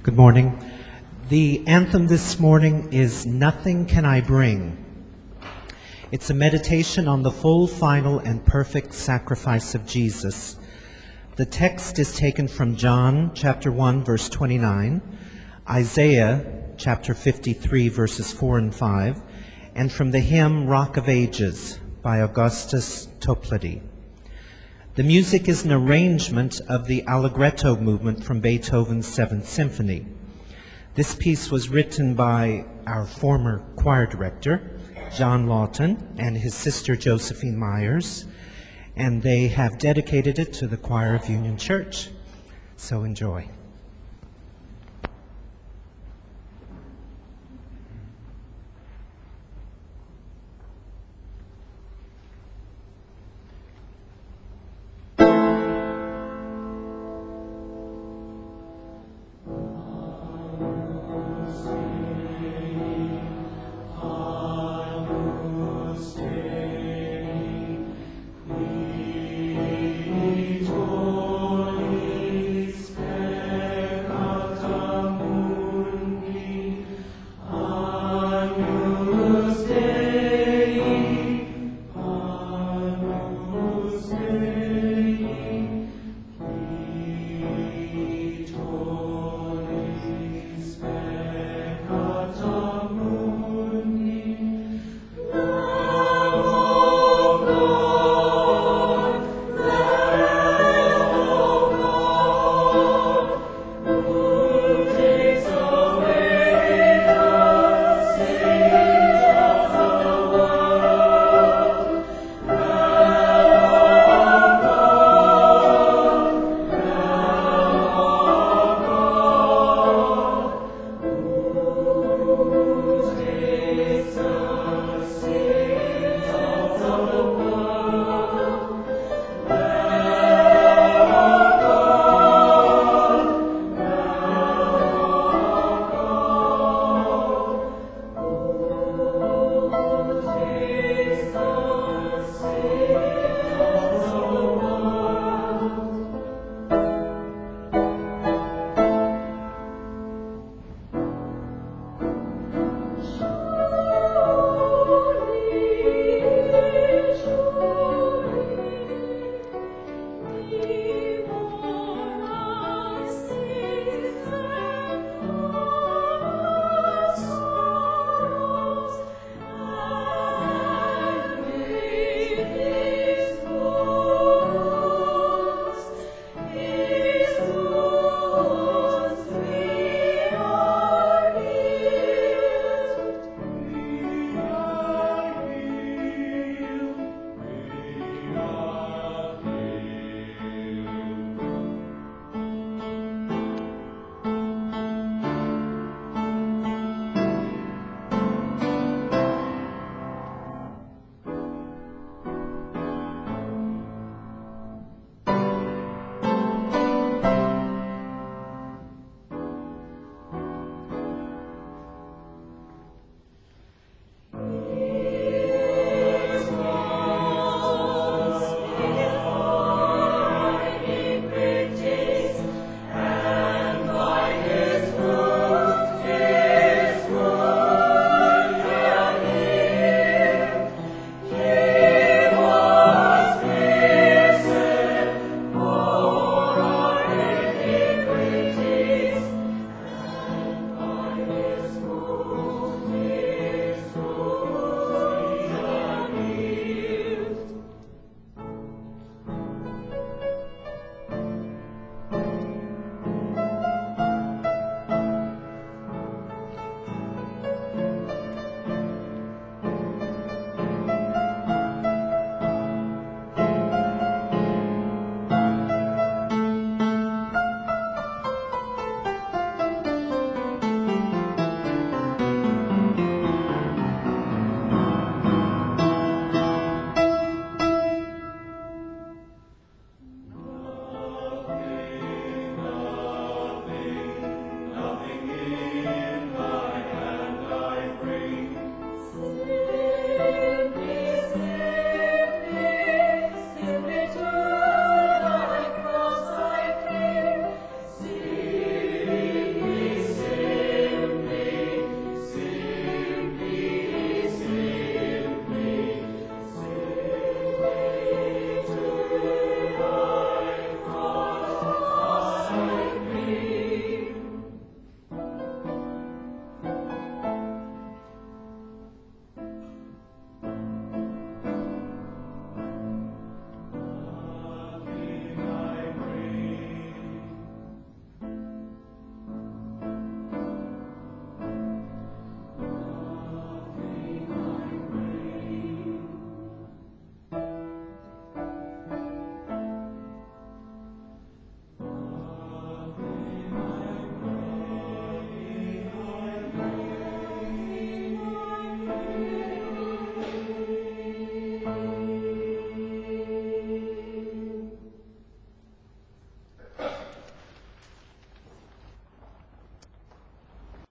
Good morning. The anthem this morning is Nothing Can I Bring. It's a meditation on the full, final, and perfect sacrifice of Jesus. The text is taken from John chapter 1, verse 29, Isaiah chapter 53, verses 4 and 5, and from the hymn Rock of Ages by Augustus Toplady. The music is an arrangement of the Allegretto movement from Beethoven's Seventh Symphony. This piece was written by our former choir director, John Lawton, and his sister Josephine Myers, and they have dedicated it to the choir of Union Church. So enjoy.